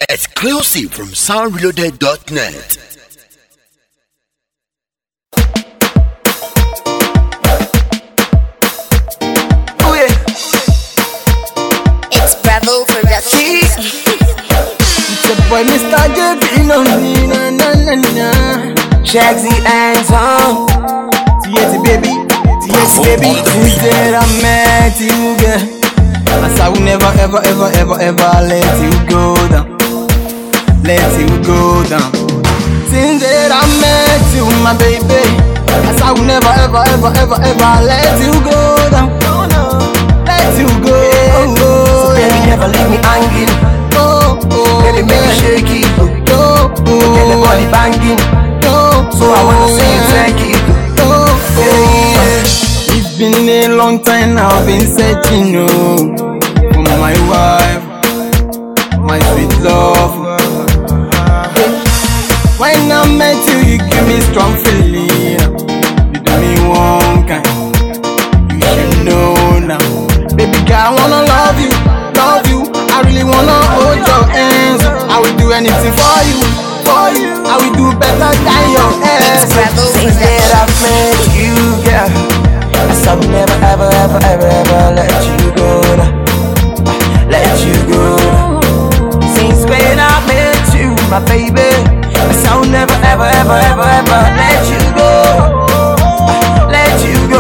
Exclusive from soundreloaded.net. Oh yeah, It's Bravo Productions. it's your boy Mr. JB, no na na na na. Shagsy hands on, TNT baby, TNT baby. Since that I met you, girl, I said I will never ever ever ever ever let you go down, let you go down. Since that I met you, my baby, I said I will never ever ever ever ever let you go down, let you go. So baby, never leave me hanging. Baby, make me shake it. Get the body banging. So I wanna see you take it. It's been a long time now, I've been searching for my wife, my sweet love. When I met you, you give me strong feeling. You do me one kind, you should know now. Baby girl, I wanna love you, love you. I really wanna hold your hands. I will do anything for you, for you. I will do better than your ex. Since that I've met you, girl, I said I will never ever ever ever ever let you go now, let you go now. Since when I met you, my baby, I said I will never ever ever ever ever let you go, let you go.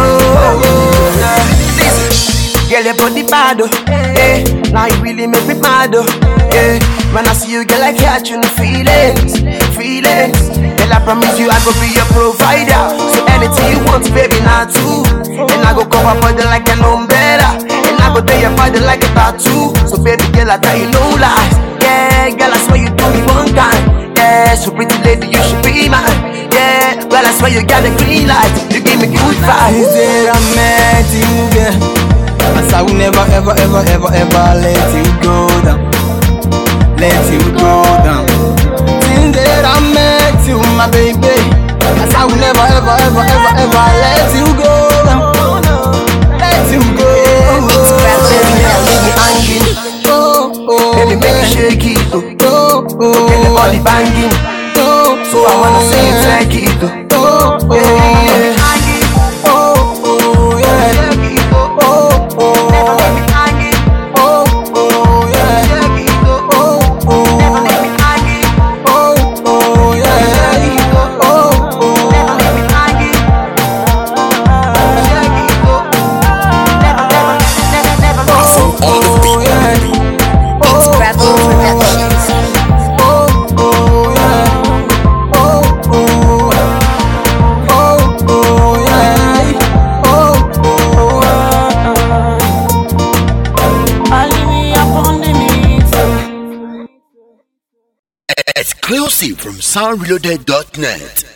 Girl, your body bad, yeah. Now you really make me mad, yeah. When I see you, girl, I catch you feelings, feelings. Girl, I promise you I go be your provider. So anything you want, baby, not too. And I go cover body like an umbrella, and I go do your body like a tattoo. So baby, girl, I tell you no lies, yeah. Girl, I swear you do me one time, yeah. So pretty lady, you should be mine, yeah. Well, I swear you got a green light, you give me good vibes. Since I met you, girl, I said I will never ever ever ever ever let you go down, let you go down. Since that I met you, my baby, I said I will never ever ever ever ever let you go down, let you go. Baby, now leave me hanging. Baby, make me shake it. Get the body banging. So I wanna see you take it. Yeah. It's Bravo Productions. Exclusive from soundreloaded.net.